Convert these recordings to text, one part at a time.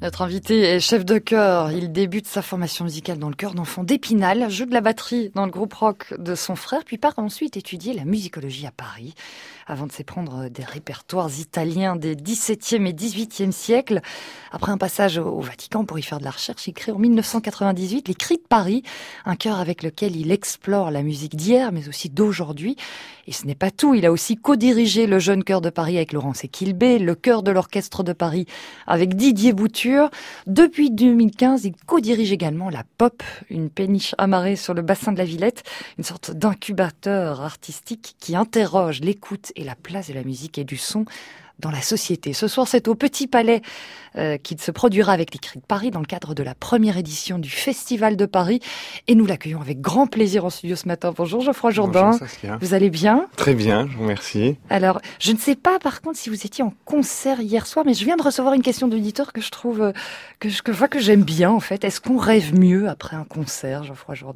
Notre invité est chef de chœur. Il débute sa formation musicale dans le chœur d'enfants d'Épinal, joue de la batterie dans le groupe rock de son frère, puis part ensuite étudier la musicologie à Paris, avant de s'éprendre des répertoires italiens des XVIIe et XVIIIe siècles. Après un passage au Vatican pour y faire de la recherche, il crée en 1998 les Cris de Paris, un chœur avec lequel il explore la musique d'hier, mais aussi d'aujourd'hui. Et ce n'est pas tout, il a aussi co-dirigé le Jeune Chœur de Paris avec Laurence Equilbé, le chœur de l'Orchestre de Paris avec Didier Bouture. Depuis 2015, il co-dirige également la Pop, une péniche amarrée sur le bassin de la Villette, une sorte d'incubateur artistique qui interroge l'écoute et la place de la musique et du son dans la société. Ce soir, c'est au Petit Palais qu'il se produira avec les Cris de Paris dans le cadre de la première édition du Festival de Paris. Et nous l'accueillons avec grand plaisir en studio ce matin. Bonjour Geoffroy Jourdain. Bonjour Saskia. Vous allez bien ? Très bien, je vous remercie. Alors, je ne sais pas par contre si vous étiez en concert hier soir, mais je viens de recevoir une question d'auditeur que je trouve, que j'aime bien en fait. Est-ce qu'on rêve mieux après un concert, Geoffroy Jourdain ?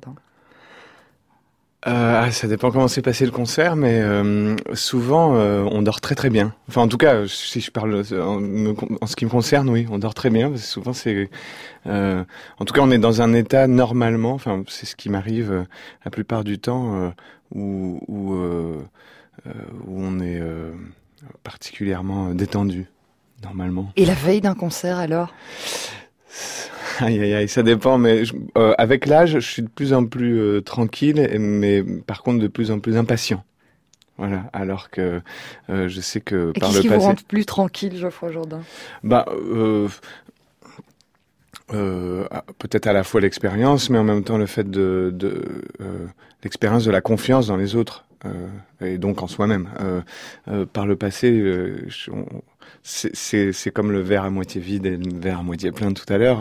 Ça dépend comment s'est passé le concert, mais souvent on dort très très bien. Enfin, en tout cas, si je parle en ce qui me concerne, oui, on dort très bien. Parce que souvent, en tout cas, on est dans un état normalement. Enfin, c'est ce qui m'arrive la plupart du temps où on est particulièrement détendu normalement. Et la veille d'un concert alors ? Aïe, aïe, aïe, ça dépend, mais avec l'âge, je suis de plus en plus tranquille, mais par contre de plus en plus impatient. Voilà, alors que je sais que et par le passé... Qu'est-ce qui vous rend plus tranquille, Geoffroy Jourdain ? Peut-être à la fois l'expérience, mais en même temps le fait l'expérience de la confiance dans les autres, et donc en soi-même. Par le passé, c'est comme le verre à moitié vide et le verre à moitié plein tout à l'heure.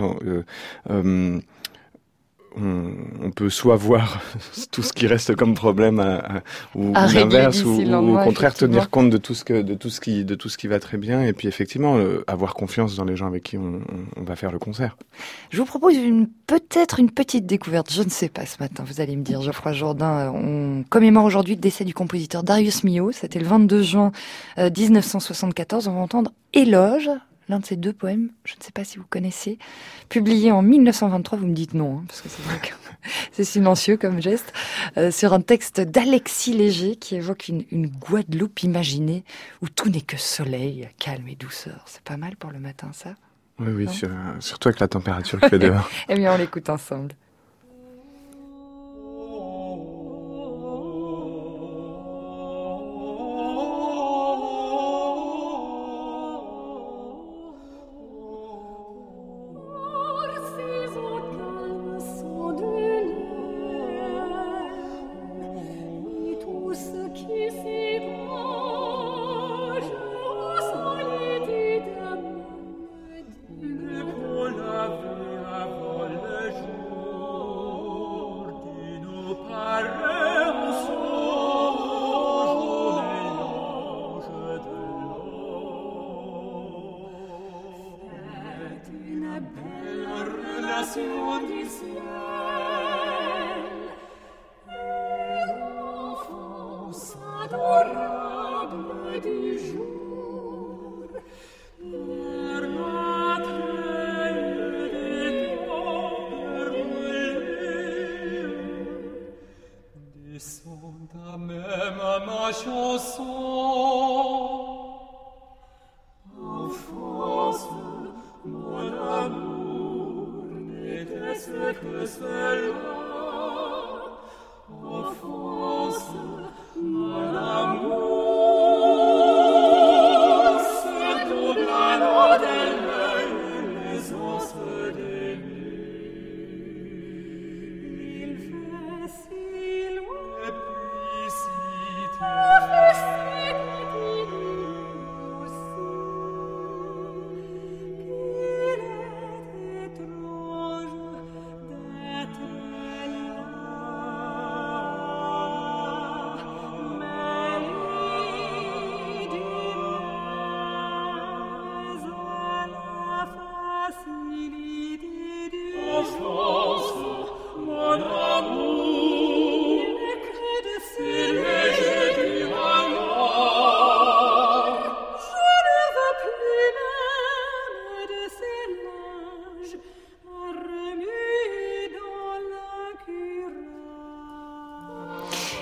On peut soit voir tout ce qui reste comme problème ou l'inverse, ou au contraire tenir compte de tout ce qui va très bien, et puis effectivement avoir confiance dans les gens avec qui on va faire le concert. Je vous propose peut-être une petite découverte, je ne sais pas ce matin, vous allez me dire. Geoffroy Jourdain, on commémore aujourd'hui le décès du compositeur Darius Milhaud, c'était le 22 juin 1974, on va entendre Éloge, l'un de ses deux poèmes, je ne sais pas si vous connaissez, publié en 1923, vous me dites non, parce que c'est vrai que c'est silencieux comme geste, sur un texte d'Alexis Léger qui évoque une Guadeloupe imaginée où tout n'est que soleil, calme et douceur. C'est pas mal pour le matin, ça ? Oui, surtout avec la température qu'il fait dehors. Eh bien, on l'écoute ensemble.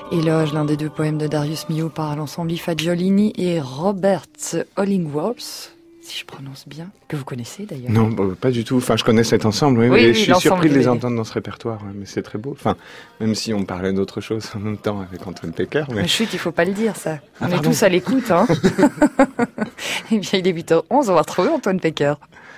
Éloge, l'un des deux poèmes de Darius Milhaud par l'ensemble Fagiolini et Robert Hollingworth, si je prononce bien, que vous connaissez d'ailleurs. Non, pas du tout. Enfin, je connais cet ensemble, oui, mais je suis surpris de les entendre dans ce répertoire. Mais c'est très beau. Enfin, même si on parlait d'autre chose en même temps avec Antoine Pecker. Mais chut, il faut pas le dire, ça. On est tous à l'écoute, hein. Eh bien, il est 8h11, on va retrouver Antoine Pecker.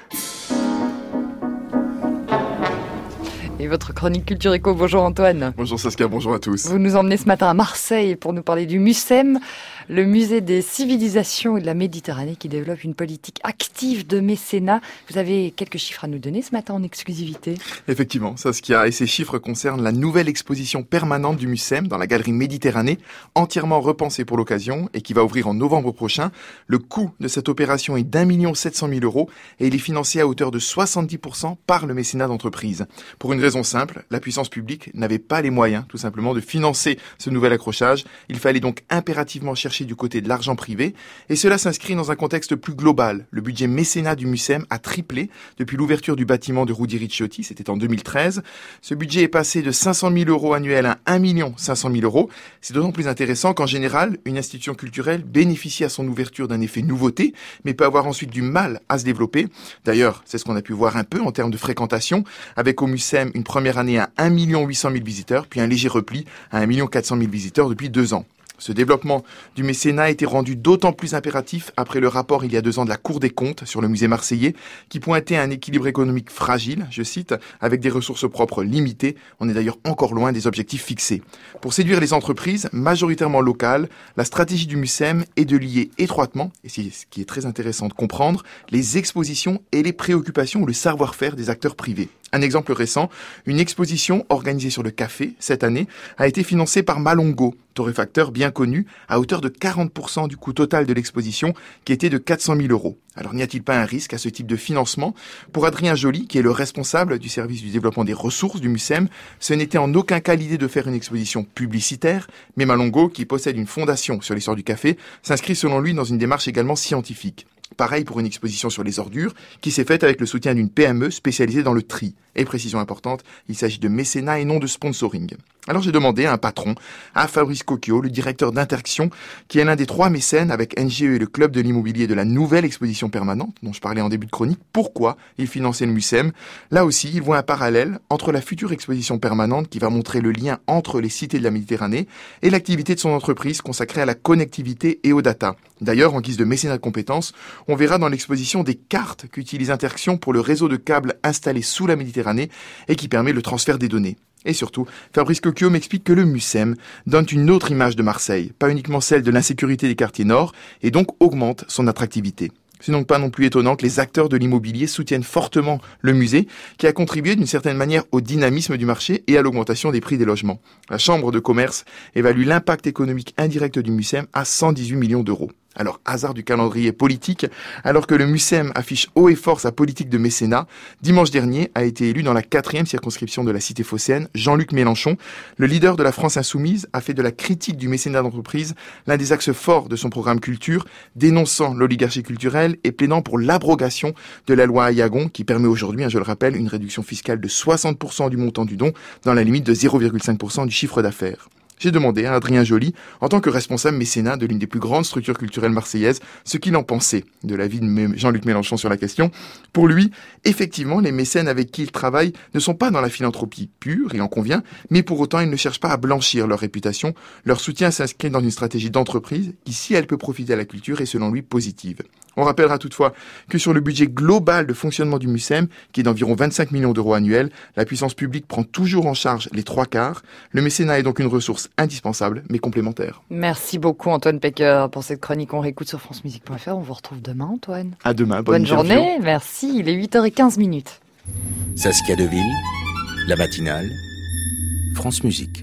Et votre chronique Culture Éco. Bonjour Antoine. Bonjour Saskia, bonjour à tous. Vous nous emmenez ce matin à Marseille pour nous parler du MUCEM, le musée des civilisations et de la Méditerranée qui développe une politique active de mécénat. Vous avez quelques chiffres à nous donner ce matin en exclusivité. Effectivement, Saskia, et ces chiffres concernent la nouvelle exposition permanente du MUCEM dans la galerie Méditerranée, entièrement repensée pour l'occasion et qui va ouvrir en novembre prochain. Le coût de cette opération est d'1 700 000 € et il est financé à hauteur de 70% par le mécénat d'entreprise. Pour une raison simple, la puissance publique n'avait pas les moyens, tout simplement, de financer ce nouvel accrochage. Il fallait donc impérativement chercher du côté de l'argent privé, et cela s'inscrit dans un contexte plus global. Le budget mécénat du MUCEM a triplé depuis l'ouverture du bâtiment de Rudy Ricciotti, c'était en 2013. Ce budget est passé de 500 000 € annuels à 1 500 000 €. C'est d'autant plus intéressant qu'en général, une institution culturelle bénéficie à son ouverture d'un effet nouveauté, mais peut avoir ensuite du mal à se développer. D'ailleurs, c'est ce qu'on a pu voir un peu en termes de fréquentation, avec au MUCEM une première année à 1 800 000 visiteurs, puis un léger repli à 1 400 000 visiteurs depuis 2 ans. Ce développement du mécénat a été rendu d'autant plus impératif après le rapport il y a 2 ans de la Cour des comptes sur le musée marseillais qui pointait un équilibre économique fragile, je cite, avec des ressources propres limitées. On est d'ailleurs encore loin des objectifs fixés. Pour séduire les entreprises, majoritairement locales, la stratégie du MUCEM est de lier étroitement, et c'est ce qui est très intéressant de comprendre, les expositions et les préoccupations ou le savoir-faire des acteurs privés. Un exemple récent, une exposition organisée sur le café, cette année, a été financée par Malongo, torréfacteur bien connu, à hauteur de 40% du coût total de l'exposition, qui était de 400 000 €. Alors n'y a-t-il pas un risque à ce type de financement ? Pour Adrien Joly, qui est le responsable du service du développement des ressources du MUCEM, ce n'était en aucun cas l'idée de faire une exposition publicitaire, mais Malongo, qui possède une fondation sur l'histoire du café, s'inscrit selon lui dans une démarche également scientifique. Pareil pour une exposition sur les ordures, qui s'est faite avec le soutien d'une PME spécialisée dans le tri. Et précision importante, il s'agit de mécénat et non de sponsoring. Alors j'ai demandé à un patron, à Fabrice Cocchio, le directeur d'Interaction, qui est l'un des 3 mécènes avec NGE et le club de l'immobilier de la nouvelle exposition permanente, dont je parlais en début de chronique, pourquoi il finançait le MUCEM. Là aussi, il voit un parallèle entre la future exposition permanente qui va montrer le lien entre les cités de la Méditerranée et l'activité de son entreprise consacrée à la connectivité et aux data. D'ailleurs, en guise de mécénat de compétences, on verra dans l'exposition des cartes qu'utilise Interaction pour le réseau de câbles installé sous la Méditerranée et qui permet le transfert des données. Et surtout, Fabrice Cocchio m'explique que le MUCEM donne une autre image de Marseille, pas uniquement celle de l'insécurité des quartiers nord, et donc augmente son attractivité. C'est donc pas non plus étonnant que les acteurs de l'immobilier soutiennent fortement le musée, qui a contribué d'une certaine manière au dynamisme du marché et à l'augmentation des prix des logements. La Chambre de commerce évalue l'impact économique indirect du MUCEM à 118 millions d'euros. Alors, hasard du calendrier politique, alors que le MUCEM affiche haut et fort sa politique de mécénat, dimanche dernier a été élu dans la 4e circonscription de la cité phocéenne, Jean-Luc Mélenchon. Le leader de la France insoumise a fait de la critique du mécénat d'entreprise l'un des axes forts de son programme culture, dénonçant l'oligarchie culturelle et plaidant pour l'abrogation de la loi Aillagon, qui permet aujourd'hui, je le rappelle, une réduction fiscale de 60% du montant du don, dans la limite de 0,5% du chiffre d'affaires. J'ai demandé à Adrien Joly, en tant que responsable mécénat de l'une des plus grandes structures culturelles marseillaises, ce qu'il en pensait de l'avis de Jean-Luc Mélenchon sur la question. Pour lui, effectivement, les mécènes avec qui il travaille ne sont pas dans la philanthropie pure, il en convient, mais pour autant, ils ne cherchent pas à blanchir leur réputation. Leur soutien s'inscrit dans une stratégie d'entreprise qui, si elle peut profiter à la culture, est selon lui positive. On rappellera toutefois que sur le budget global de fonctionnement du MUCEM, qui est d'environ 25 millions d'euros annuels, la puissance publique prend toujours en charge les 3/4. Le mécénat est donc une ressource indispensable, mais complémentaire. Merci beaucoup Antoine Pecker pour cette chronique. On réécoute sur francemusique.fr. On vous retrouve demain Antoine. À demain, bonne journée. Merci, il est 8h15. Saskia Deville, la matinale, France Musique.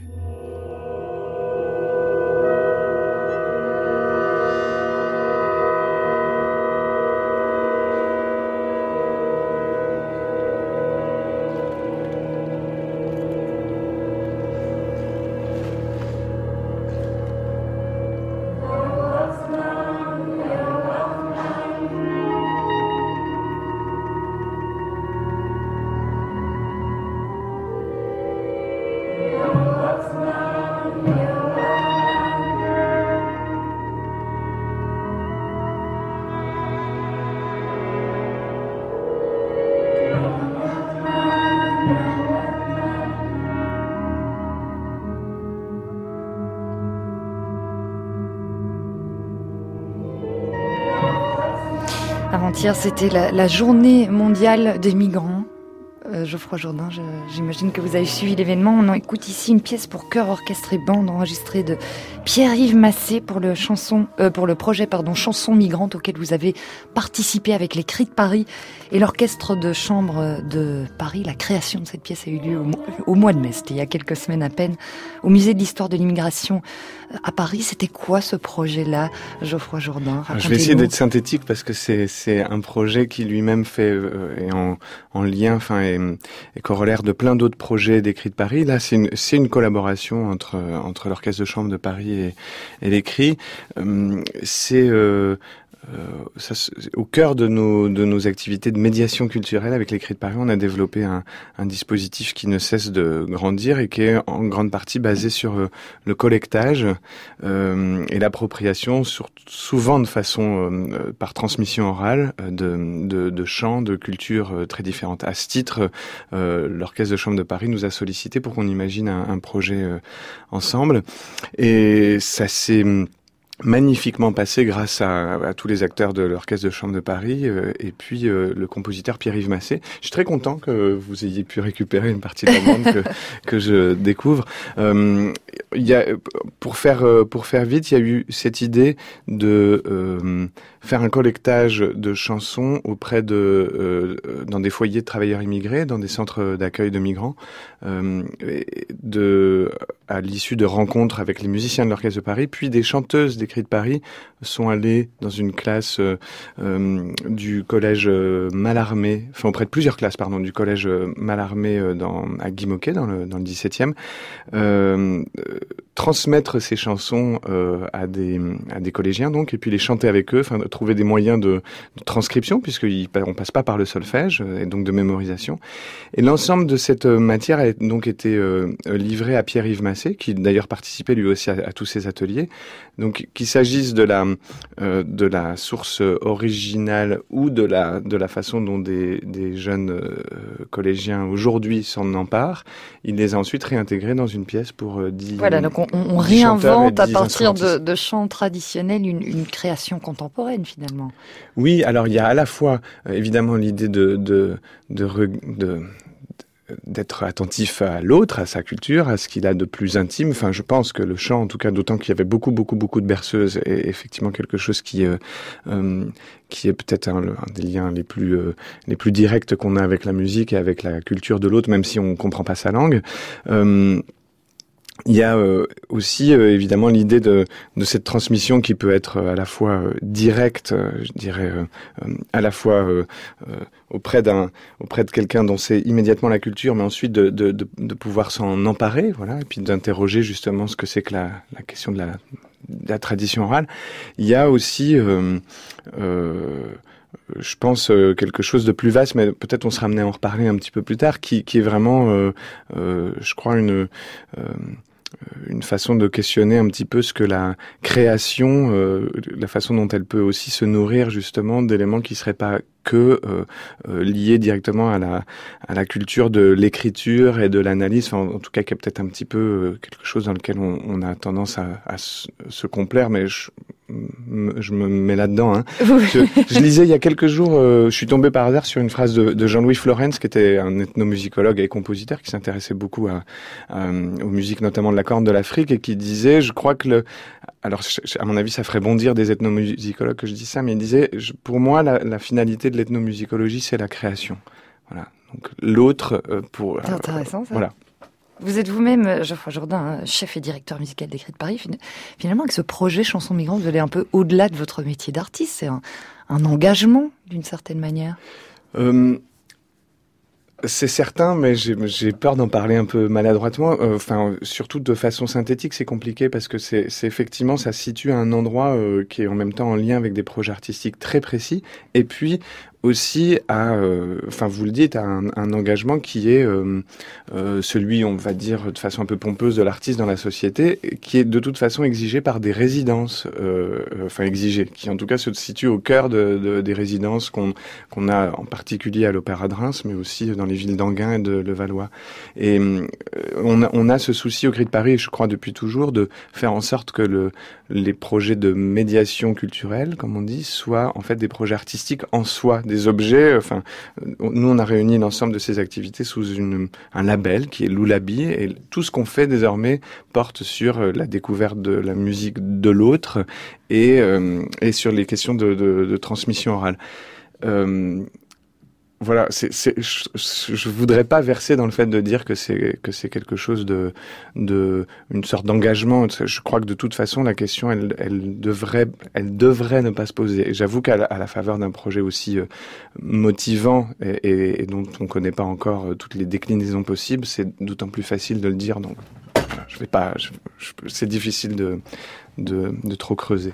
Avant-hier, c'était la journée mondiale des migrants. Geoffroy Jourdain, j'imagine que vous avez suivi l'événement. On en écoute ici une pièce pour chœur, orchestre et bande enregistrée de Pierre-Yves Massé pour le projet Chansons migrantes auquel vous avez participé avec les Cris de Paris et l'orchestre de chambre de Paris. La création de cette pièce a eu lieu au mois de mai, c'était il y a quelques semaines à peine, au musée de l'histoire de l'immigration à Paris. C'était quoi ce projet-là, Geoffroy Jourdain? Je vais essayer d'être synthétique parce que c'est un projet qui lui-même est en lien, et corollaire de plein d'autres projets des Cris de Paris. Là, c'est une collaboration entre l'orchestre de chambre de Paris et les Cris. Au cœur de nos activités de médiation culturelle avec les Cris de Paris, on a développé un dispositif qui ne cesse de grandir et qui est en grande partie basé sur le collectage et l'appropriation, souvent de façon par transmission orale de chants, de cultures très différentes. À ce titre, l'orchestre de chambre de Paris nous a sollicité pour qu'on imagine un projet ensemble, et ça s'est magnifiquement passé grâce à tous les acteurs de l'orchestre de chambre de Paris et puis le compositeur Pierre-Yves Massé. Je suis très content que vous ayez pu récupérer une partie de la bande que je découvre. Pour faire vite, il y a eu cette idée de faire un collectage de chansons auprès dans des foyers de travailleurs immigrés, dans des centres d'accueil de migrants, à l'issue de rencontres avec les musiciens de l'orchestre de Paris, puis des chanteuses des Cris de Paris sont allées dans une classe du collège Mallarmé, auprès de plusieurs classes, du collège Mallarmé à Guimauquet, dans le 17e, transmettre ces chansons à des collégiens, donc, et puis les chanter avec eux, trouver des moyens de transcription, puisqu'on passe pas par le solfège, et donc de mémorisation. Et l'ensemble de cette matière a donc été livré à Pierre-Yves Massé, qui d'ailleurs participait lui aussi à tous ces ateliers. Donc, qu'il s'agisse de la source originale ou de la façon dont des jeunes collégiens aujourd'hui s'en emparent, il les a ensuite réintégrés dans une pièce pour 10. Voilà, donc on réinvente à partir de chants traditionnels une création contemporaine finalement. Oui, alors il y a à la fois évidemment l'idée d'être attentif à l'autre, à sa culture, à ce qu'il a de plus intime. Je pense que le chant, en tout cas, d'autant qu'il y avait beaucoup de berceuses, est effectivement quelque chose qui est peut-être un des liens les plus directs qu'on a avec la musique et avec la culture de l'autre, même si on comprend pas sa langue. Il y a aussi évidemment l'idée de cette transmission qui peut être à la fois directe, je dirais, à la fois auprès de quelqu'un dont c'est immédiatement la culture, mais ensuite de pouvoir s'en emparer, voilà, et puis d'interroger justement ce que c'est que la question de la tradition orale. Il y a aussi je pense quelque chose de plus vaste, mais peut-être on sera amené à en reparler un petit peu plus tard, qui est vraiment, je crois, une façon de questionner un petit peu ce que la création, la façon dont elle peut aussi se nourrir justement d'éléments qui seraient pas que liés directement à la culture de l'écriture et de l'analyse, en tout cas qui est peut-être un petit peu quelque chose dans lequel on a tendance à se complaire, mais je me mets là-dedans. Je lisais il y a quelques jours, je suis tombé par hasard sur une phrase de Jean-Louis Florenz, qui était un ethnomusicologue et compositeur qui s'intéressait beaucoup aux musiques, notamment de la Corne de l'Afrique, et qui disait, je crois que alors à mon avis ça ferait bondir des ethnomusicologues que je dis ça, mais il disait, pour moi la finalité de l'ethnomusicologie, c'est la création. Voilà. Donc l'autre c'est intéressant ça. Voilà. Vous êtes vous-même, Geoffroy Jourdain, chef et directeur musical des Cris de Paris. Finalement, avec ce projet Chansons migrantes, vous allez un peu au-delà de votre métier d'artiste. C'est un engagement, d'une certaine manière. C'est certain, mais j'ai peur d'en parler un peu maladroitement. Surtout de façon synthétique, c'est compliqué parce que c'est effectivement, ça se situe à un endroit qui est en même temps en lien avec des projets artistiques très précis. Et puis, aussi à, vous le dites, à un engagement qui est celui, on va dire, de façon un peu pompeuse de l'artiste dans la société, qui est de toute façon exigé par des résidences, exigé, qui en tout cas se situe au cœur des résidences qu'on a en particulier à l'Opéra de Reims, mais aussi dans les villes d'Enghien et de Levallois. Et on a ce souci au Gris de Paris, je crois depuis toujours, de faire en sorte que les projets de médiation culturelle, comme on dit, soient en fait des projets artistiques en soi, des objets. Nous, on a réuni l'ensemble de ces activités sous un label qui est Loulabi, et tout ce qu'on fait désormais porte sur la découverte de la musique de l'autre et sur les questions de transmission orale. Voilà, je voudrais pas verser dans le fait de dire que c'est quelque chose une sorte d'engagement. Je crois que de toute façon la question elle devrait ne pas se poser. Et j'avoue qu'à la faveur d'un projet aussi motivant et dont on connaît pas encore toutes les déclinaisons possibles, c'est d'autant plus facile de le dire. Donc voilà, je vais pas, c'est difficile de trop creuser.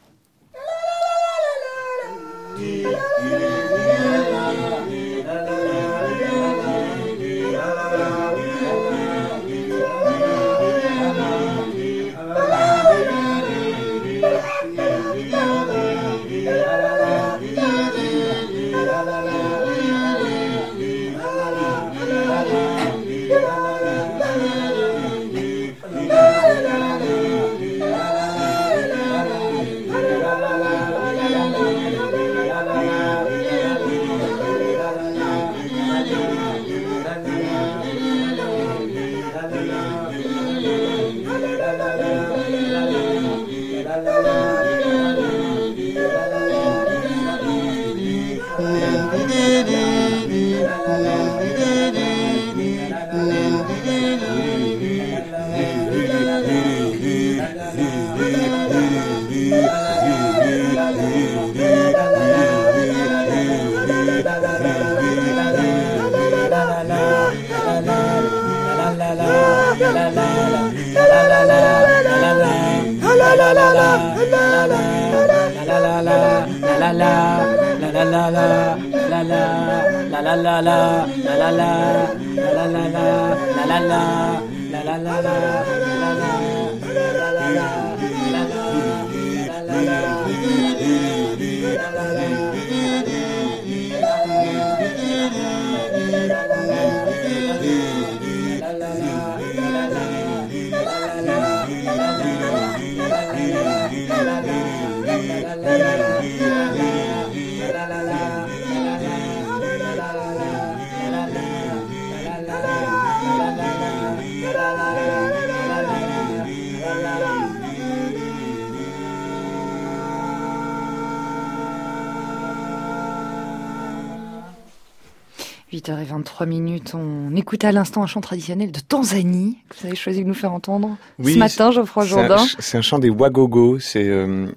H 23 on écoute à l'instant un chant traditionnel de Tanzanie que vous avez choisi de nous faire entendre ce matin, Geoffroy Jourdain. C'est un chant des Wagogo, c'est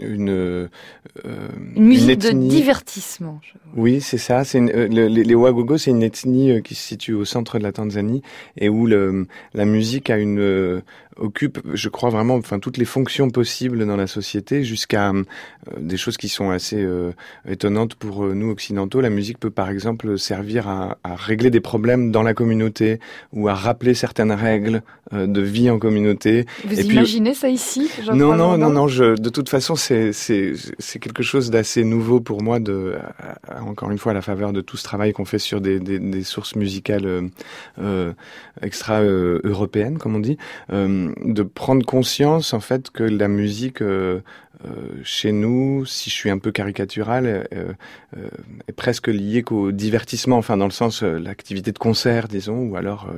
une musique de divertissement. Oui, c'est ça. Les Wagogo, c'est une ethnie qui se situe au centre de la Tanzanie et où la musique occupe, je crois vraiment, toutes les fonctions possibles dans la société, jusqu'à des choses qui sont assez étonnantes pour nous occidentaux. La musique peut par exemple servir à régler des problèmes dans la communauté ou à rappeler certaines règles de vie en communauté. Vous imaginez ça ici, Non. De toute façon, c'est quelque chose d'assez nouveau pour moi, encore une fois, à la faveur de tout ce travail qu'on fait sur des sources musicales extra-européennes, comme on dit. De prendre conscience en fait que la musique chez nous, si je suis un peu caricatural, est presque liée qu'au divertissement, dans le sens l'activité de concert, disons, ou alors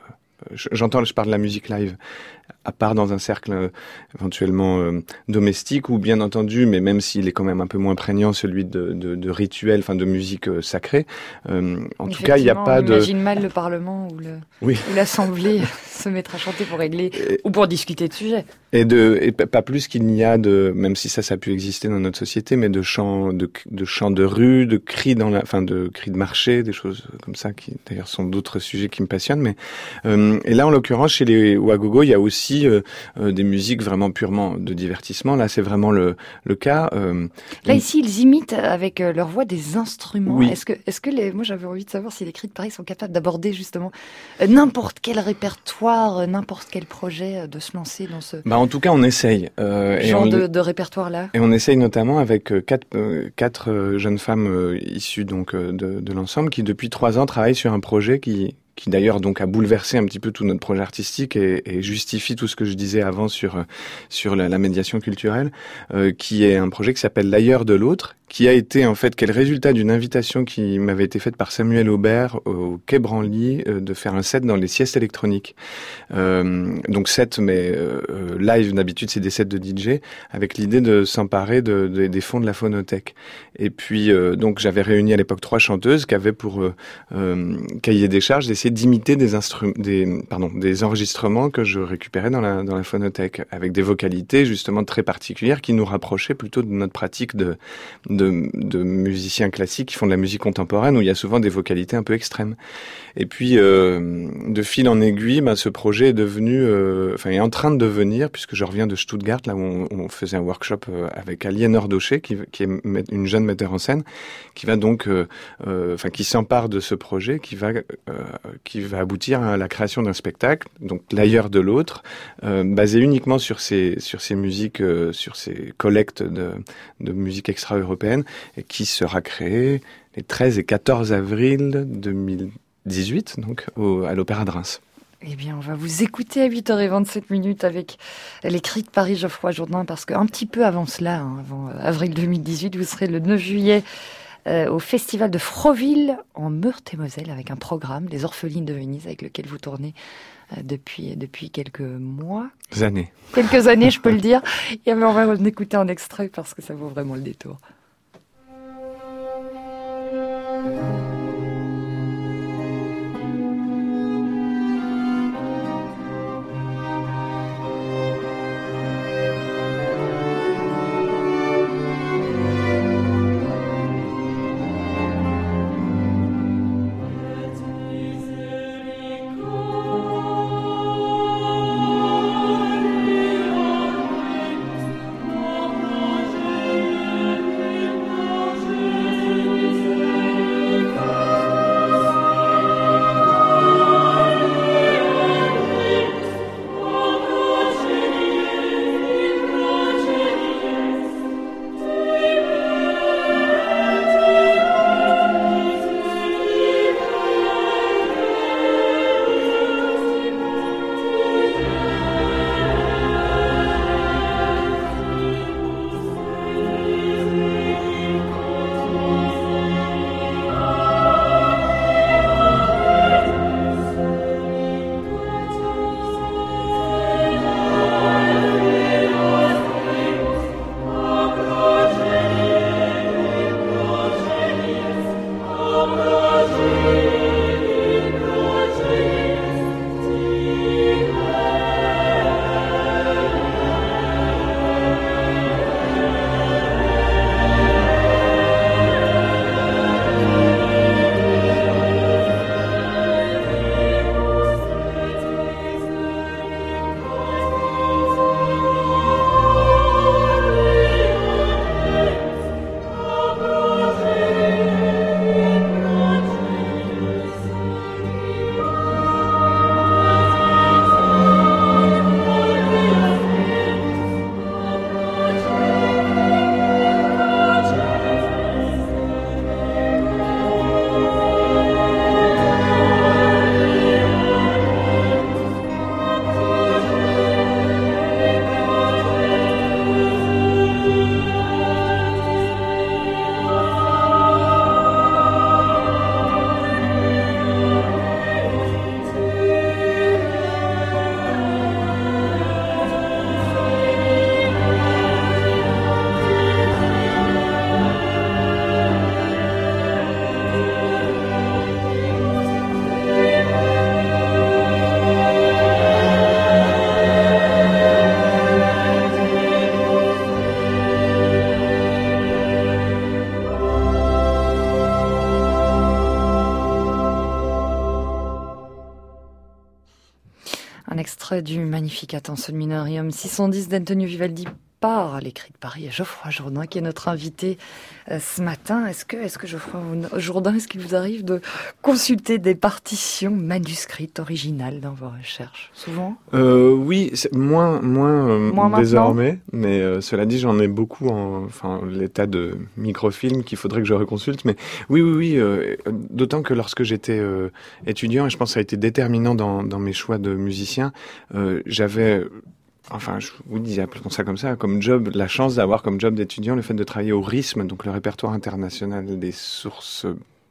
je parle de la musique live, à part dans un cercle éventuellement domestique, ou bien entendu, mais même s'il est quand même un peu moins prégnant, celui de rituel, de musique sacrée. En tout cas, il n'y a pas de... On imagine mal le Parlement ou l'Assemblée se mettre à chanter pour régler ou pour discuter de sujets. Et pas plus qu'il n'y a même si ça a pu exister dans notre société, mais de chants de rue, de cris de cris de marché, des choses comme ça qui d'ailleurs sont d'autres sujets qui me passionnent. Mais et là en l'occurrence chez les Wagogo, il y a aussi des musiques vraiment purement de divertissement. Là c'est vraiment le cas. Là ici ils imitent avec leur voix des instruments. Oui. Est-ce que moi j'avais envie de savoir si les Cris de Paris sont capables d'aborder justement n'importe quel répertoire, n'importe quel projet, de se lancer dans ce en tout cas, on essaye. genre de répertoire-là. Et on essaye notamment avec quatre jeunes femmes issues donc de l'ensemble qui depuis 3 ans travaillent sur un projet qui d'ailleurs donc a bouleversé un petit peu tout notre projet artistique et justifie tout ce que je disais avant sur la médiation culturelle, qui est un projet qui s'appelle L'ailleurs de l'autre, qui a été en fait quel résultat d'une invitation qui m'avait été faite par Samuel Aubert au Quai Branly de faire un set dans les siestes électroniques. Donc set mais live, d'habitude c'est des sets de DJ avec l'idée de s'emparer des fonds de la phonothèque. Et puis donc j'avais réuni à l'époque 3 chanteuses qui avaient pour cahier des charges d'essayer d'imiter des enregistrements que je récupérais dans la phonothèque avec des vocalités justement très particulières qui nous rapprochaient plutôt de notre pratique de musiciens classiques qui font de la musique contemporaine où il y a souvent des vocalités un peu extrêmes. Et puis de fil en aiguille, ce projet est devenu, est en train de devenir, puisque je reviens de Stuttgart, là où on faisait un workshop avec Aliénor Daucher, qui est une jeune metteur en scène, qui va donc, qui s'empare de ce projet, qui va aboutir à la création d'un spectacle, donc L'ailleurs de l'autre, basé uniquement sur ces musiques, sur ces collectes de musique extra-européenne, et qui sera créé les 13 et 14 avril 2018, donc à l'Opéra de Reims. Eh bien, on va vous écouter à 8h27 avec les Cris de Paris, Geoffroy Jourdain, parce qu'un petit peu avant cela, avant avril 2018, vous serez le 9 juillet au Festival de Froville en Meurthe-et-Moselle avec un programme, Les Orphelines de Venise, avec lequel vous tournez depuis quelques mois. Quelques années, je peux le dire. Et on va en écouter un extrait parce que ça vaut vraiment le détour. Un extrait du Magnificat en sol minorium 610 d'Antonio Vivaldi par l'écrit de Paris et Geoffroy Jourdain qui est notre invité ce matin. Est-ce que Geoffroy Jourdain, est-ce qu'il vous arrive de consulter des partitions manuscrites originales dans vos recherches? Souvent Oui, c'est moins désormais, mais cela dit, j'en ai beaucoup l'état de microfilm qu'il faudrait que je reconsulte. Mais oui, d'autant que lorsque j'étais étudiant, et je pense que ça a été déterminant dans mes choix de musicien, j'avais... appelons ça comme ça, comme job, la chance d'avoir comme job d'étudiant le fait de travailler au RISM, donc le répertoire international des sources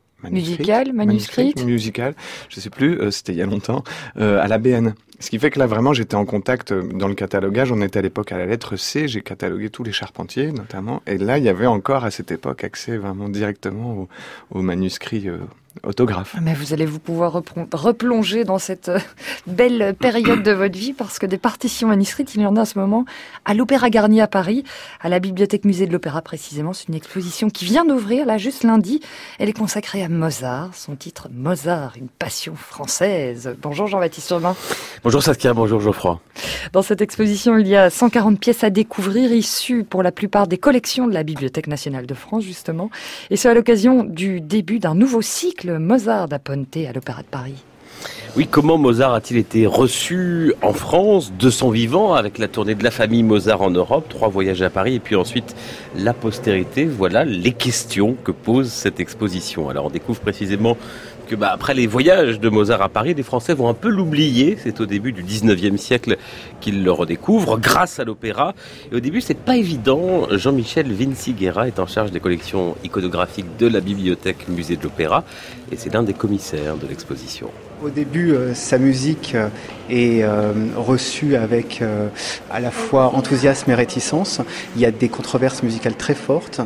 manuscrites, je sais plus, c'était il y a longtemps, à l'ABN. Ce qui fait que là, vraiment, j'étais en contact dans le catalogage. On était à l'époque à la lettre C. J'ai catalogué tous les Charpentiers, notamment. Et là, il y avait encore, à cette époque, accès vraiment directement aux manuscrits autographes. Mais vous allez pouvoir replonger dans cette belle période de votre vie, parce que des partitions manuscrites, il y en a en ce moment à l'Opéra Garnier à Paris, à la Bibliothèque Musée de l'Opéra précisément. C'est une exposition qui vient d'ouvrir, là, juste lundi. Elle est consacrée à Mozart. Son titre, Mozart, une passion française. Bonjour Jean-Baptiste Urbain. Bonjour Saskia, bonjour Geoffroy. Dans cette exposition, il y a 140 pièces à découvrir, issues pour la plupart des collections de la Bibliothèque nationale de France, justement. Et c'est à l'occasion du début d'un nouveau cycle Mozart da Ponte à l'Opéra de Paris. Oui, comment Mozart a-t-il été reçu en France de son vivant, avec la tournée de la famille Mozart en Europe, 3 voyages à Paris et puis ensuite la postérité? Voilà les questions que pose cette exposition. Alors on découvre précisément que après les voyages de Mozart à Paris, les Français vont un peu l'oublier. C'est au début du 19e siècle qu'ils le redécouvrent grâce à l'opéra. Et au début, c'est pas évident. Jean-Michel Vinciguerra est en charge des collections iconographiques de la Bibliothèque Musée de l'Opéra et c'est l'un des commissaires de l'exposition. Au début, sa musique est reçue avec à la fois enthousiasme et réticence. Il y a des controverses musicales très fortes,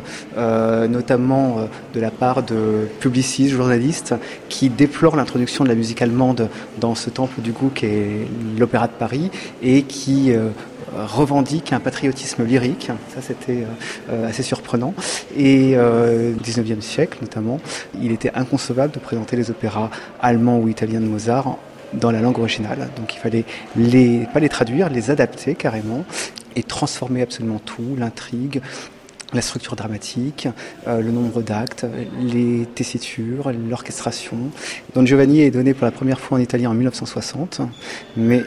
notamment de la part de publicistes, journalistes, qui déplorent l'introduction de la musique allemande dans ce temple du goût qu'est l'Opéra de Paris et qui revendique un patriotisme lyrique. Ça, c'était assez surprenant. Et au XIXe siècle, notamment, il était inconcevable de présenter les opéras allemands ou italiens de Mozart dans la langue originale. Donc il fallait pas les traduire, les adapter carrément et transformer absolument tout, l'intrigue, la structure dramatique, le nombre d'actes, les tessitures, l'orchestration. Don Giovanni est donné pour la première fois en italien en 1960, mais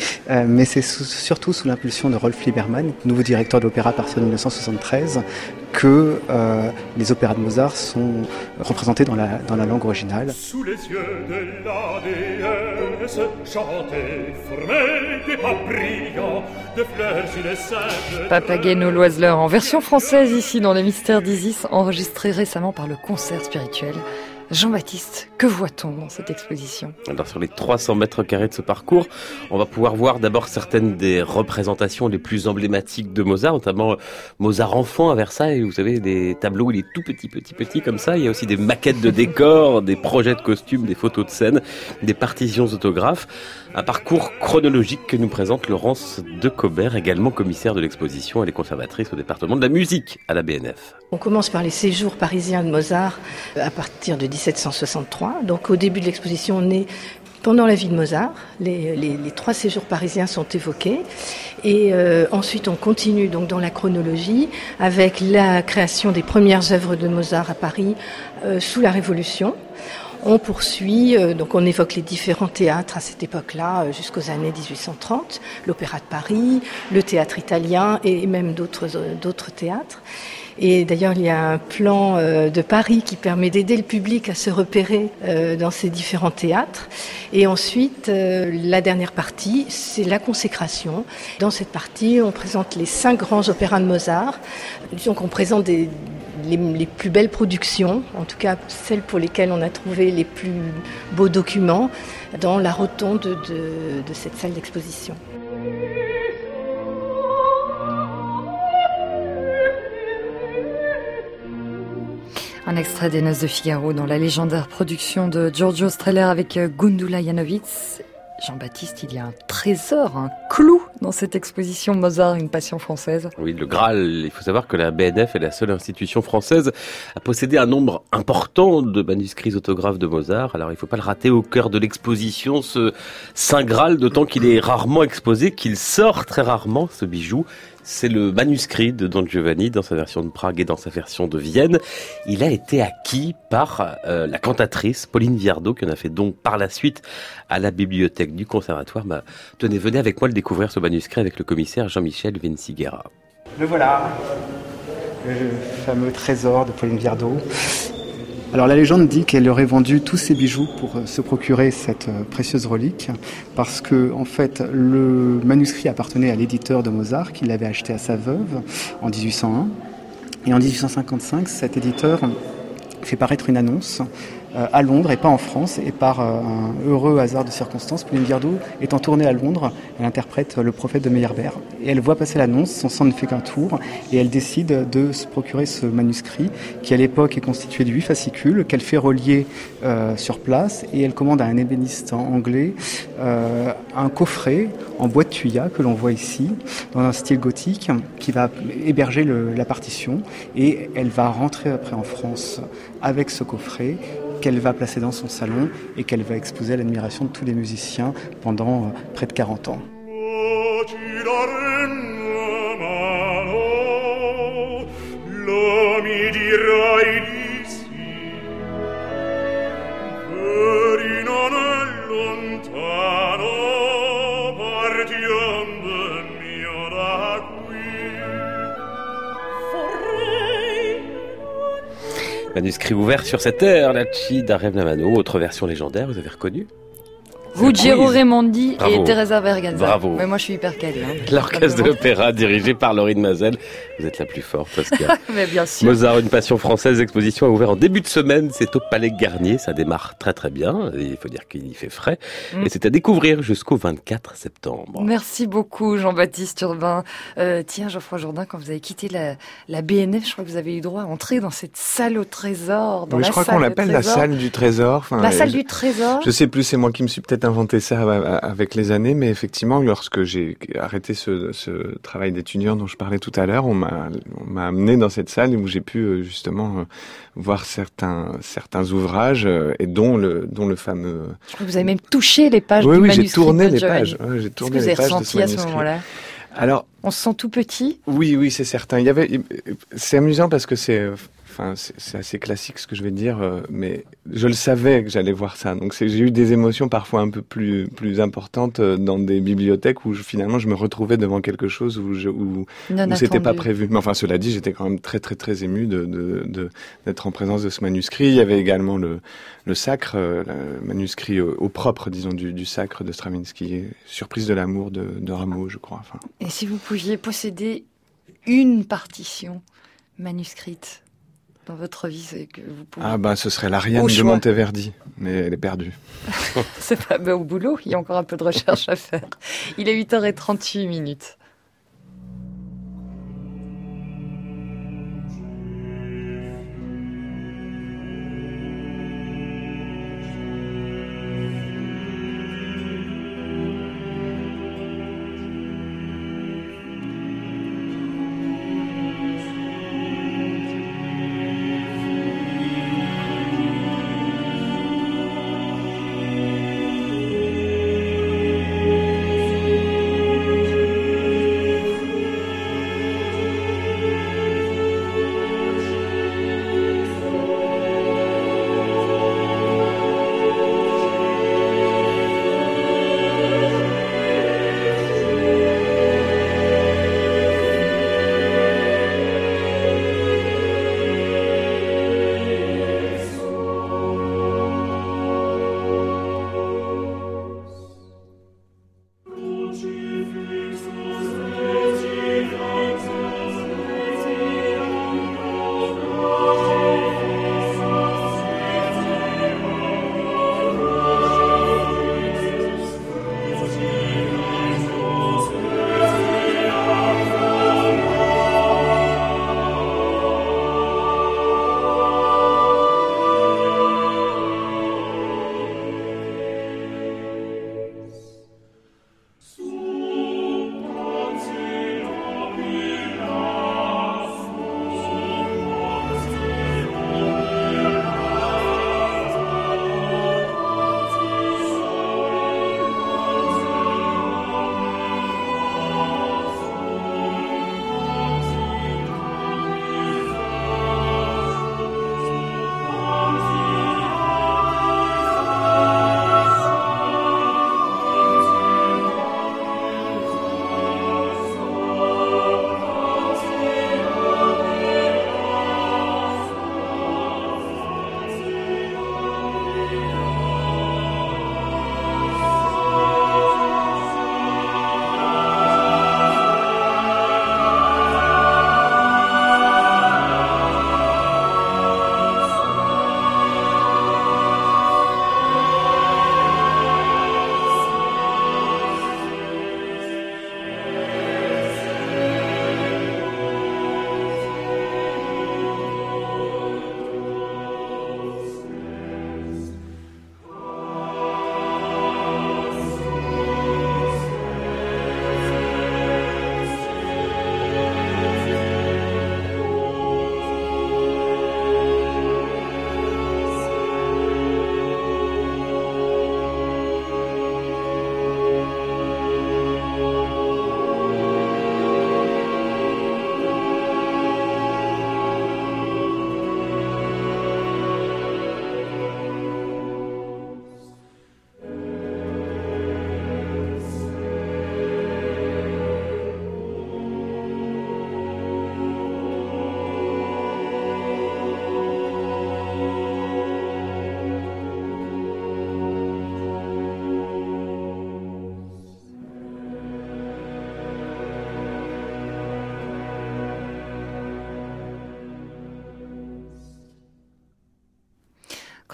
c'est surtout sous l'impulsion de Rolf Liebermann, nouveau directeur de l'opéra à partir de 1973, que les opéras de Mozart sont représentés dans la langue originale. Sous les yeux de la déesse, chantez, formez des pas brillants, de fleurs innocentes. Papageno Loiseleur en version française ici dans Les Mystères d'Isis, enregistré récemment par le Concert Spirituel. Jean-Baptiste, que voit-on dans cette exposition? Alors sur les 300 mètres carrés de ce parcours, on va pouvoir voir d'abord certaines des représentations les plus emblématiques de Mozart, notamment Mozart enfant à Versailles. Vous savez, des tableaux, il est tout petit comme ça. Il y a aussi des maquettes de décors, des projets de costumes, des photos de scène, des partitions autographes. Un parcours chronologique que nous présente Laurence Decobert, également commissaire de l'exposition. Elle est conservatrice au département de la musique à la BNF. On commence par les séjours parisiens de Mozart à partir de 1763. Donc au début de l'exposition, on est pendant la vie de Mozart. Les 3 séjours parisiens sont évoqués. Et ensuite, on continue donc dans la chronologie avec la création des premières œuvres de Mozart à Paris sous la Révolution. On poursuit, donc on évoque les différents théâtres à cette époque-là, jusqu'aux années 1830, l'Opéra de Paris, le théâtre italien et même d'autres théâtres. Et d'ailleurs, il y a un plan de Paris qui permet d'aider le public à se repérer dans ces différents théâtres. Et ensuite, la dernière partie, c'est la consécration. Dans cette partie, on présente les 5 grands opéras de Mozart. Donc on présente les plus belles productions, en tout cas celles pour lesquelles on a trouvé les plus beaux documents dans la rotonde de cette salle d'exposition. Un extrait des Noces de Figaro dans la légendaire production de Giorgio Strehler avec Gundula Janowitz. Jean-Baptiste, il y a un trésor, un clou dans cette exposition Mozart, une passion française. Oui, le Graal. Il faut savoir que la BNF est la seule institution française à posséder un nombre important de manuscrits autographes de Mozart. Alors, il ne faut pas le rater au cœur de l'exposition, ce Saint Graal, d'autant qu'il est rarement exposé, qu'il sort très rarement, ce bijou. C'est le manuscrit de Don Giovanni dans sa version de Prague et dans sa version de Vienne. Il a été acquis par la cantatrice Pauline Viardot, qui en a fait don par la suite à la bibliothèque du conservatoire. Tenez, venez avec moi le découvrir, ce manuscrit, avec le commissaire Jean-Michel Vinciguerra. Le voilà, le fameux trésor de Pauline Viardot. Alors la légende dit qu'elle aurait vendu tous ses bijoux pour se procurer cette précieuse relique, parce que en fait le manuscrit appartenait à l'éditeur de Mozart qui l'avait acheté à sa veuve en 1801, et en 1855 cet éditeur fait paraître une annonce à Londres et pas en France, et par un heureux hasard de circonstances, Pauline Viardot est en tournée à Londres, elle interprète le prophète de Meyerbeer, et elle voit passer l'annonce, son sang ne fait qu'un tour, et elle décide de se procurer ce manuscrit, qui à l'époque est constitué de 8 fascicules, qu'elle fait relier sur place, et elle commande à un ébéniste anglais un coffret en bois de tuya, que l'on voit ici, dans un style gothique, qui va héberger la partition, et elle va rentrer après en France avec ce coffret, qu'elle va placer dans son salon et qu'elle va exposer à l'admiration de tous les musiciens pendant près de 40 ans. Manuscrit ouvert sur cette air, la Ci d'Arem Lamano, autre version légendaire, vous avez reconnu? Ruggiero Raimondi Bravo. et Teresa Berganza. Bravo. Mais moi, je suis hyper calée. L'orchestre de l'opéra dirigé par Laurine Mazel. Vous êtes la plus forte, Saskia. Mais bien sûr. Mozart, une passion française, exposition a ouvert en début de semaine. C'est au Palais Garnier. Ça démarre très très bien. Et il faut dire qu'il y fait frais. Et c'est à découvrir jusqu'au 24 septembre. Merci beaucoup, Jean-Baptiste Urbain. Tiens, Geoffroy Jourdain, quand vous avez quitté la BNF, je crois que vous avez eu droit à entrer dans cette salle au trésor. Oui, je crois qu'on l'appelle la salle du trésor. Enfin, la salle du trésor. Je sais plus, c'est moi qui me suis peut-être inventé ça avec les années, mais effectivement, lorsque j'ai arrêté ce travail d'étudiant dont je parlais tout à l'heure, on m'a amené dans cette salle où j'ai pu justement voir certains ouvrages et dont le fameux. Je crois que vous avez même touché les pages du manuscrit. Oui, j'ai tourné les Giovanni. pages. Ouais, j'ai tourné Qu'est-ce que les vous avez pages de ce ressenti à ce manuscrit. moment-là? Alors, on se sent tout petit. Oui, c'est certain. C'est amusant parce que c'est assez classique ce que je vais dire, mais je le savais que j'allais voir ça. Donc j'ai eu des émotions parfois un peu plus importantes dans des bibliothèques où finalement je me retrouvais devant quelque chose où c'était pas prévu. Mais enfin, cela dit, j'étais quand même très très très ému d'être en présence de ce manuscrit. Il y avait également le sacre, le manuscrit au propre, disons, du sacre de Stravinsky, Surprise de l'amour de Rameau, je crois. Enfin. Et si vous pouviez posséder une partition manuscrite dans votre vie, c'est que vous pouvez... ce serait l'Ariane de Monteverdi, mais elle est perdue. C'est pas au boulot, il y a encore un peu de recherche à faire. Il est 8h38.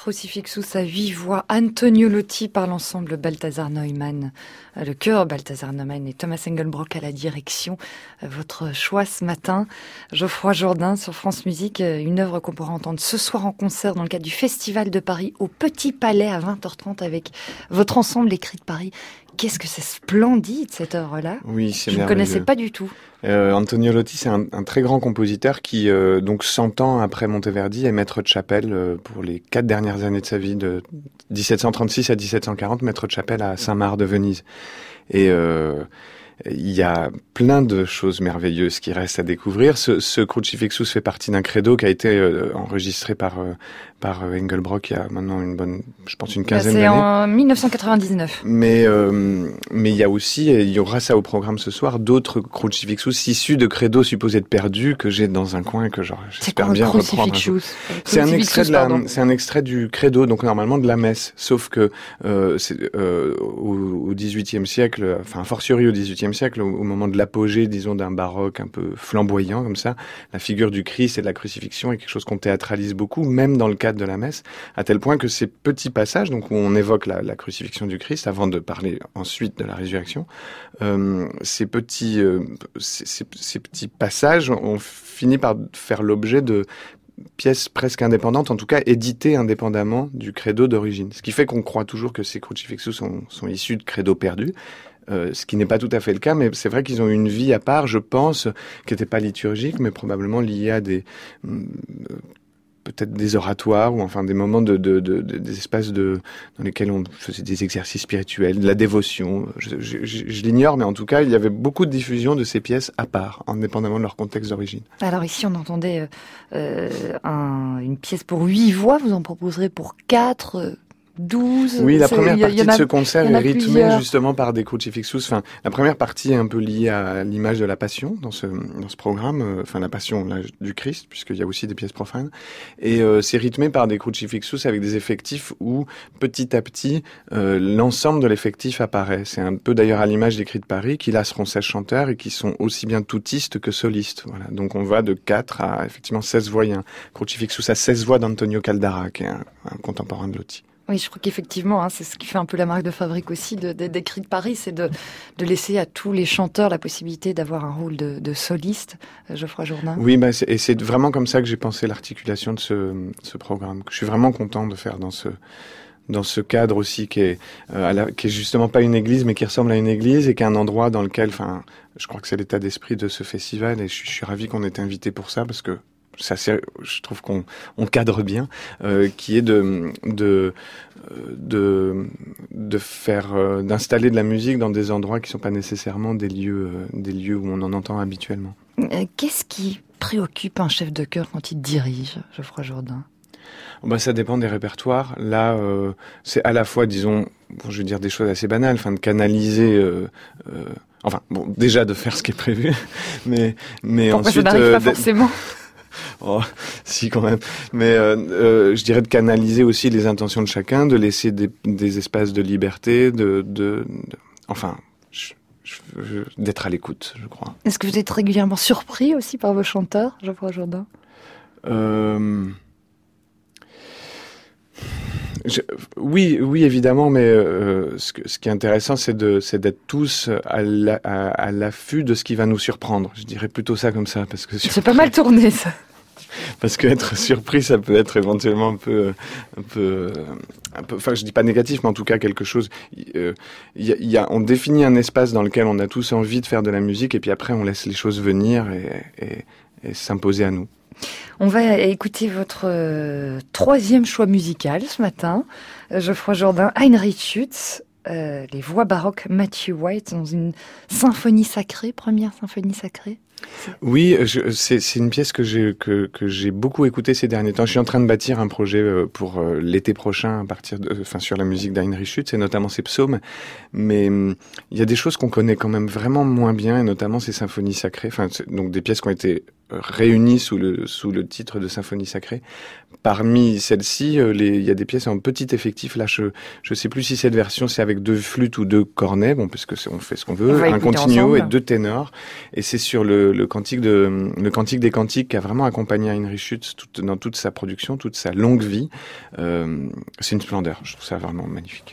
Crucifixus à 8 voix, Antonio Lotti par l'ensemble Balthazar Neumann, le chœur Balthazar Neumann et Thomas Engelbrock à la direction. Votre choix ce matin, Geoffroy Jourdain sur France Musique, une œuvre qu'on pourra entendre ce soir en concert dans le cadre du Festival de Paris au Petit Palais à 20h30 avec votre ensemble Les Cris de Paris. Qu'est-ce que c'est splendide cette œuvre-là. Oui, c'est Je ne connaissais pas du tout. Antonio Lotti, c'est un très grand compositeur qui, donc 100 ans après Monteverdi, est maître de chapelle pour les 4 dernières années de sa vie, de 1736 à 1740, maître de chapelle à Saint-Marc de Venise. Et il y a plein de choses merveilleuses qui restent à découvrir. Ce Crucifixus fait partie d'un credo qui a été enregistré par Engelbrock il y a maintenant une quinzaine d'années. C'est en 1999. Mais il y a aussi, et il y aura ça au programme ce soir, d'autres Crucifixus issus de credos supposés perdus que j'ai dans un coin que j'espère bien reprendre un jour. C'est un extrait du credo, donc normalement de la messe. Sauf que au XVIIIe siècle, enfin a fortiori au XVIIIe siècle, au moment de l'apogée, disons, d'un baroque un peu flamboyant comme ça, la figure du Christ et de la crucifixion est quelque chose qu'on théâtralise beaucoup, même dans le cadre de la messe, à tel point que ces petits passages, donc où on évoque la crucifixion du Christ, avant de parler ensuite de la résurrection, ces petits passages ont fini par faire l'objet de pièces presque indépendantes, en tout cas éditées indépendamment du credo d'origine. Ce qui fait qu'on croit toujours que ces crucifixus sont issus de credos perdus. Ce qui n'est pas tout à fait le cas, mais c'est vrai qu'ils ont une vie à part, je pense, qui n'était pas liturgique, mais probablement liée à peut-être des oratoires, ou enfin des moments des espaces dans lesquels on faisait des exercices spirituels, de la dévotion. Je l'ignore, mais en tout cas, il y avait beaucoup de diffusion de ces pièces à part, indépendamment de leur contexte d'origine. Alors ici, on entendait une pièce pour 8 voix, vous en proposerez pour 4... 12. Oui, la première partie de ce concert est rythmée justement par des crucifixus. Enfin, la première partie est un peu liée à l'image de la Passion dans ce programme. Enfin, la Passion du Christ, puisqu'il y a aussi des pièces profanes. Et c'est rythmé par des crucifixus avec des effectifs où petit à petit l'ensemble de l'effectif apparaît. C'est un peu d'ailleurs à l'image des Cris de Paris, qui là seront 16 chanteurs et qui sont aussi bien toutistes que solistes. Voilà. Donc on va de 4 à effectivement 16 voix. Il y a un crucifixus à 16 voix d'Antonio Caldara, qui est un contemporain de Lotti. Oui, je crois qu'effectivement, c'est ce qui fait un peu la marque de fabrique aussi des Cris de Paris, c'est de laisser à tous les chanteurs la possibilité d'avoir un rôle de soliste. Geoffroy Jourdain. Oui, et c'est vraiment comme ça que j'ai pensé l'articulation de ce programme, que je suis vraiment content de faire dans ce cadre aussi qui est justement pas une église, mais qui ressemble à une église et qui est un endroit dans lequel, enfin, je crois que c'est l'état d'esprit de ce festival et je suis ravi qu'on ait été invité pour ça parce que je trouve qu'on cadre bien, qui est d'installer de la musique dans des endroits qui sont pas nécessairement des lieux où on en entend habituellement. Qu'est-ce qui préoccupe un chef de chœur quand il dirige, Geoffroy Jourdain? Ça dépend des répertoires. Là, c'est à la fois, disons, je vais dire des choses assez banales, de canaliser. Déjà de faire ce qui est prévu, mais pourquoi ensuite. Ça n'arrive pas forcément. Oh, si quand même. Mais je dirais de canaliser aussi les intentions de chacun, de laisser des espaces de liberté, d'être à l'écoute, je crois. Est-ce que vous êtes régulièrement surpris aussi par vos chanteurs, Geoffroy Jourdain? Oui, évidemment, mais ce qui est intéressant, c'est d'être tous à l'affût de ce qui va nous surprendre. Je dirais plutôt ça comme ça, parce que c'est pas mal tourné, ça. Parce qu'être surpris, ça peut être éventuellement un peu, enfin, je dis pas négatif, mais en tout cas quelque chose. On définit un espace dans lequel on a tous envie de faire de la musique, et puis après, on laisse les choses venir et s'imposer à nous. On va écouter votre troisième choix musical ce matin, Geoffroy Jourdain, Heinrich Schütz, les voix baroques Matthew White dans une symphonie sacrée, première symphonie sacrée. Oui, c'est une pièce que j'ai beaucoup écoutée ces derniers temps. Je suis en train de bâtir un projet pour l'été prochain sur la musique d'Heinrich Schütz, et notamment ses psaumes. Mais il y a des choses qu'on connaît quand même vraiment moins bien, et notamment ces symphonies sacrées. Donc des pièces qui ont été réunies sous le titre de symphonie sacrée. Parmi celles-ci, il y a des pièces en petit effectif. Là, je sais plus si cette version c'est avec 2 flûtes ou 2 cornets, bon, parce que on fait ce qu'on veut, un continuo et 2 ténors. Et c'est sur le cantique des cantiques qui a vraiment accompagné Heinrich Schütz dans toute sa production, toute sa longue vie. C'est une splendeur. Je trouve ça vraiment magnifique.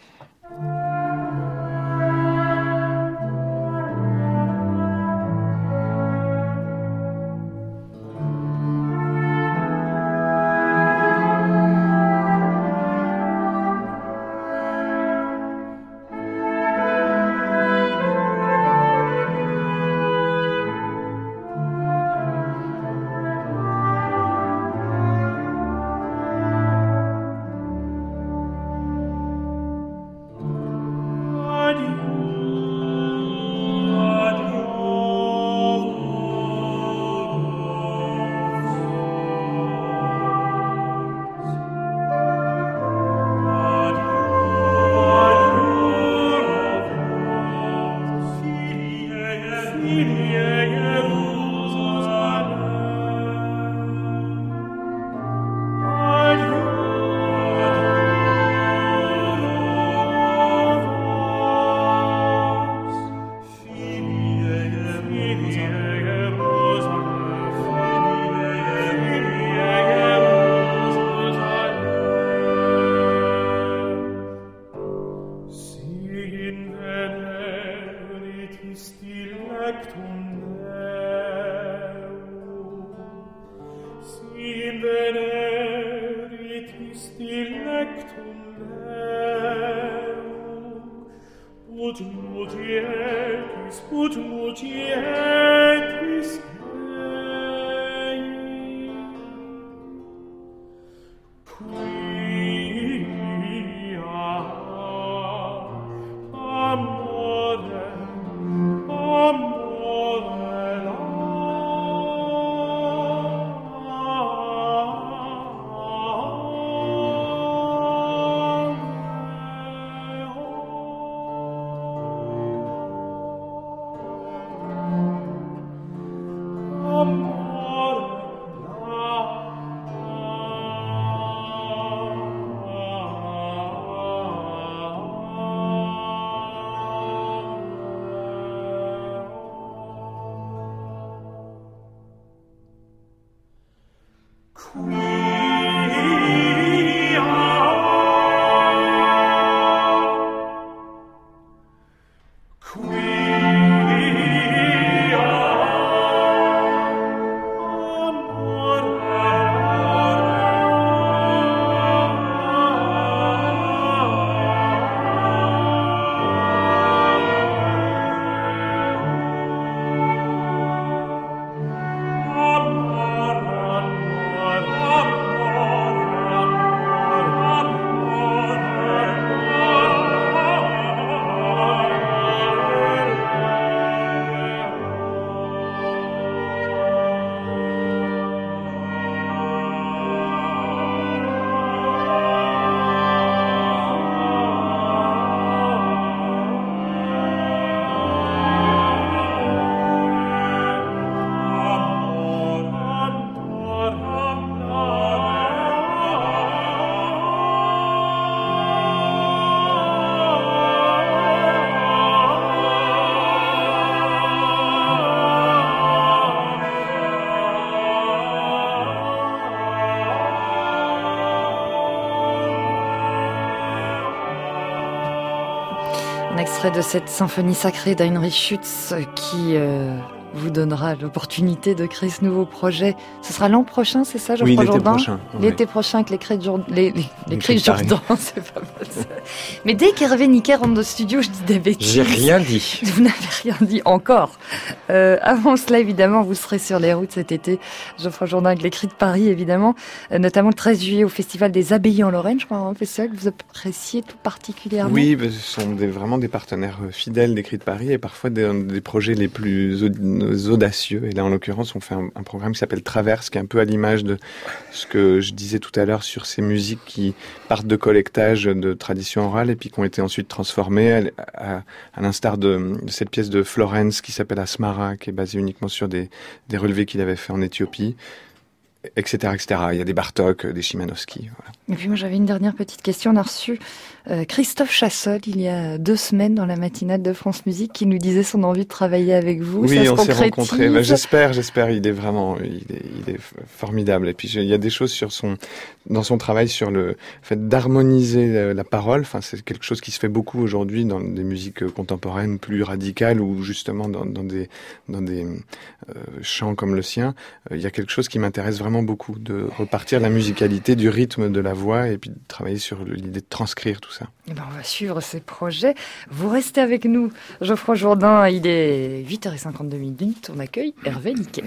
Un extrait de cette symphonie sacrée d'Heinrich Schütz qui vous donnera l'opportunité de créer ce nouveau projet. Ce sera l'an prochain, c'est ça, Geoffroy Jourdain ? Oui, l'été prochain. L'été prochain avec les cris de Jourdain. Les cris de Jourdain, c'est pas mal ça. Mais dès qu'Hervé Niquet rentre dans le studio, je dis des bêtises. J'ai rien dit. Vous n'avez rien dit encore. Avant cela, évidemment, vous serez sur les routes cet été. Geoffroy Jourdain avec les cris de Paris, évidemment. Notamment le 13 juillet au Festival des Abbayes en Lorraine, je crois, un festival que vous appréciez tout particulièrement. Oui, ce sont vraiment des partenaires fidèles des cris de Paris et parfois des projets les plus audacieux. Et là, en l'occurrence, on fait un programme qui s'appelle Traverse, qui est un peu à l'image de ce que je disais tout à l'heure sur ces musiques qui partent de collectage de tradition orale et puis qui ont été ensuite transformées à l'instar de cette pièce de Florence qui s'appelle Asmara, qui est basée uniquement sur des relevés qu'il avait fait en Éthiopie, etc., etc. Il y a des Bartók, des Szymanowski. Voilà. Et puis moi, j'avais une dernière petite question. On a reçu Christophe Chassol, il y a 2 semaines, dans la matinale de France Musique, qui nous disait son envie de travailler avec vous. Oui, ça on s'est rencontrés. Ben, j'espère. Il est formidable. Et puis, il y a des choses dans son travail sur le fait d'harmoniser la parole. Enfin, c'est quelque chose qui se fait beaucoup aujourd'hui dans des musiques contemporaines plus radicales ou justement dans des chants comme le sien. Il y a quelque chose qui m'intéresse vraiment beaucoup, de repartir la musicalité, du rythme de la voix et puis de travailler sur l'idée de transcrire tout ça. Eh ben, on va suivre ces projets. Vous restez avec nous, Geoffroy Jourdain. Il est 8h52. On accueille Hervé Niquet.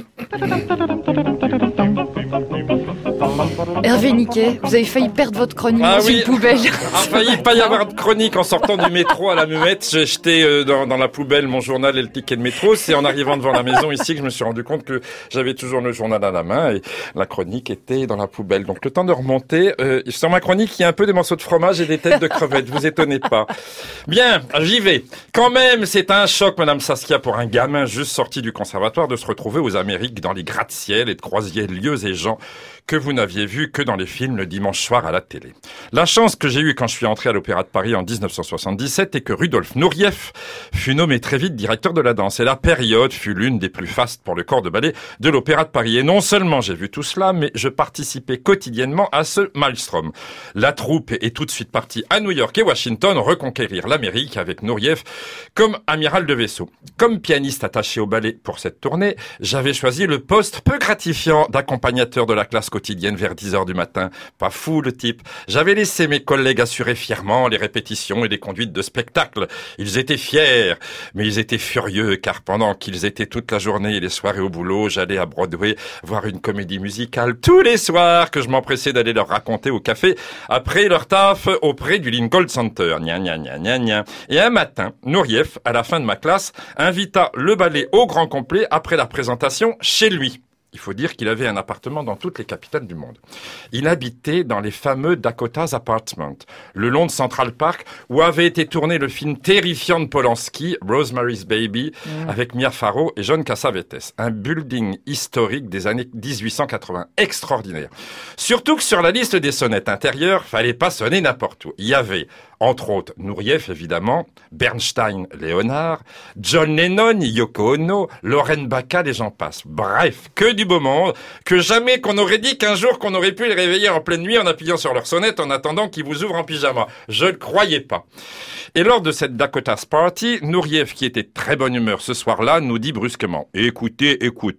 Hervé Niquet, vous avez failli perdre votre chronique dans une poubelle. Il a failli pas y avoir de chronique en sortant du métro à la Muette. J'ai jeté dans la poubelle mon journal et le ticket de métro. C'est en arrivant devant la maison ici que je me suis rendu compte que j'avais toujours le journal à la main et la chronique était dans la poubelle. Donc le temps de remonter. Sur ma chronique, il y a un peu des morceaux de fromage et des têtes de crevettes. Vous étonnez pas. Bien, j'y vais. Quand même, c'est un choc, Madame Saskia, pour un gamin juste sorti du conservatoire de se retrouver aux Amériques dans les gratte-ciel et de croiser lieux et gens que vous n'aviez vus que dans les films le dimanche soir à la télé. La chance que j'ai eue quand je suis entré à l'Opéra de Paris en 1977 est que Rudolf Nureyev fut nommé très vite directeur de la danse. Et la période fut l'une des plus fastes pour le corps de ballet de l'Opéra de Paris. Et non seulement j'ai vu tout cela, mais je participais quotidiennement à ce maelstrom. La troupe est tout de suite partie à New York et Washington reconquérir l'Amérique avec Nureyev comme amiral de vaisseau. Comme pianiste attaché au ballet pour cette tournée, j'avais choisi le poste peu gratifiant d'accompagnateur de la classe quotidienne vers 10h du matin. Pas fou le type. J'avais laissé mes collègues assurer fièrement les répétitions et les conduites de spectacle. Ils étaient fiers, mais ils étaient furieux car pendant qu'ils étaient toute la journée et les soirées au boulot, j'allais à Broadway voir une comédie musicale tous les soirs que je m'empressais d'aller leur raconter au café après leur taf auprès du Lincoln Center. Gna gna gna gna gna. Et un matin, Nureyev, à la fin de ma classe, invita le ballet au grand complet après la présentation chez lui. Il faut dire qu'il avait un appartement dans toutes les capitales du monde. Il habitait dans les fameux Dakota's Apartment, le long de Central Park, où avait été tourné le film terrifiant de Polanski, Rosemary's Baby, avec Mia Farrow et John Cassavetes. Un building historique des années 1880, extraordinaire. Surtout que sur la liste des sonnettes intérieures, fallait pas sonner n'importe où. Il y avait, entre autres, Nureyev, évidemment, Bernstein, Léonard, John Lennon, Yoko Ono, Lauren Bacall et j'en passe. Bref, que du beau monde, que jamais qu'on aurait dit qu'un jour qu'on aurait pu les réveiller en pleine nuit en appuyant sur leur sonnette en attendant qu'ils vous ouvrent en pyjama. Je ne croyais pas. Et lors de cette Dakota's Party, Nureyev, qui était de très bonne humeur ce soir-là, nous dit brusquement « Écoutez.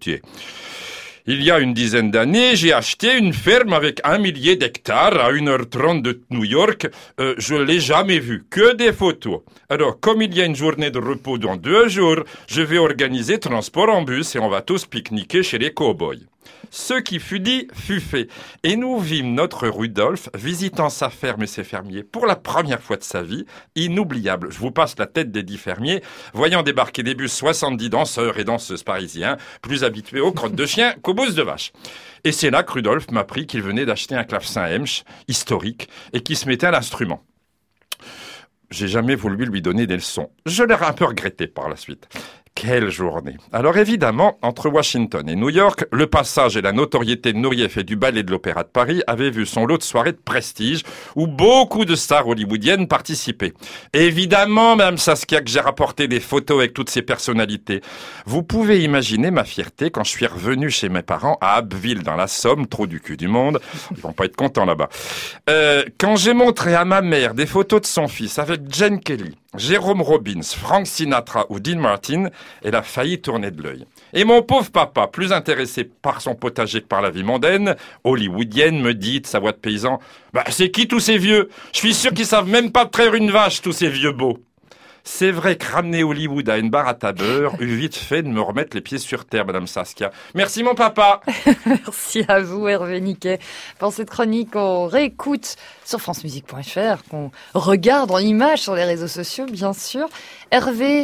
Il y a une dizaine d'années, j'ai acheté une ferme avec 1 millier d'hectares à 1h30 de New York. Je l'ai jamais vue, que des photos. Alors, comme il y a une journée de repos dans 2 jours, je vais organiser transport en bus et on va tous pique-niquer chez les cow-boys. Ce qui fut dit, fut fait. Et nous vîmes notre Rudolf visitant sa ferme et ses fermiers pour la première fois de sa vie. Inoubliable. Je vous passe la tête des 10 fermiers, voyant débarquer des bus 70 danseurs et danseuses parisiens, plus habitués aux crottes de chien qu'aux bousses de vache. Et c'est là que Rudolf m'apprit qu'il venait d'acheter un clavecin Hemsch, historique, et qui se mettait à l'instrument. J'ai jamais voulu lui donner des leçons. Je l'ai un peu regretté par la suite. Quelle journée! Alors évidemment, entre Washington et New York, le passage et la notoriété de Nureyev et du ballet de l'Opéra de Paris avaient vu son lot de soirées de prestige où beaucoup de stars hollywoodiennes participaient. Évidemment, Mme Saskia, que j'ai rapporté des photos avec toutes ces personnalités. Vous pouvez imaginer ma fierté quand je suis revenu chez mes parents à Abbeville dans la Somme, trop du cul du monde. Ils vont pas être contents là-bas. Quand j'ai montré à ma mère des photos de son fils avec Jane Kelly, Jérôme Robbins, Frank Sinatra ou Dean Martin, elle a failli tourner de l'œil. Et mon pauvre papa, plus intéressé par son potager que par la vie mondaine, hollywoodienne, me dit de sa voix de paysan, « c'est qui tous ces vieux? Je suis sûr qu'ils savent même pas traire une vache, tous ces vieux beaux. » C'est vrai que ramener Hollywood à une baratte à beurre eut vite fait de me remettre les pieds sur terre, Madame Saskia. Merci mon papa. Merci à vous Hervé Niquet pour cette chronique qu'on réécoute sur francemusique.fr, qu'on regarde en images sur les réseaux sociaux bien sûr. Hervé,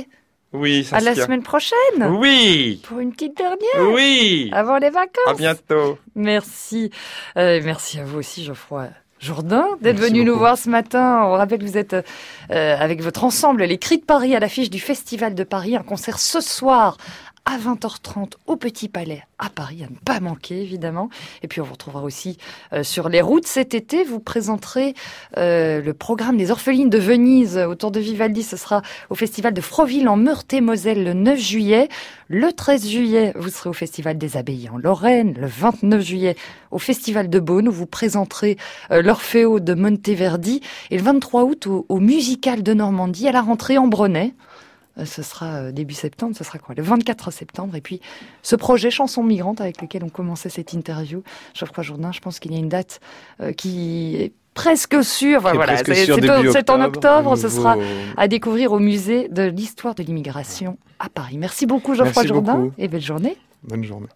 Oui, À la Saskia. semaine prochaine. Oui. Pour une petite dernière. Oui. Avant les vacances. À bientôt. Merci. Merci à vous aussi, Geoffroy Jourdain, d'être Merci venu nous beaucoup. voir ce matin. On rappelle que vous êtes avec votre ensemble, les Cris de Paris, à l'affiche du Festival de Paris. Un concert ce soir à 20h30 au Petit Palais à Paris, à ne pas manquer évidemment. Et puis on vous retrouvera aussi sur les routes cet été. Vous présenterez le programme des Orphelines de Venise autour de Vivaldi. Ce sera au Festival de Froville en Meurthe-et-Moselle le 9 juillet. Le 13 juillet, vous serez au Festival des Abbayes en Lorraine. Le 29 juillet, au Festival de Beaune, où vous présenterez l'Orfeo de Monteverdi. Et le 23 août, au Musical de Normandie, à la rentrée en Brenay. Ce sera début septembre, ce sera quoi ? Le 24 septembre. Et puis, ce projet Chansons migrantes avec lequel on commençait cette interview, Geoffroy Jourdain, je pense qu'il y a une date qui est presque sûre. Enfin, voilà, c'est en octobre. Ce sera à découvrir au musée de l'histoire de l'immigration à Paris. Merci beaucoup, Geoffroy Jourdain, et belle journée. Bonne journée.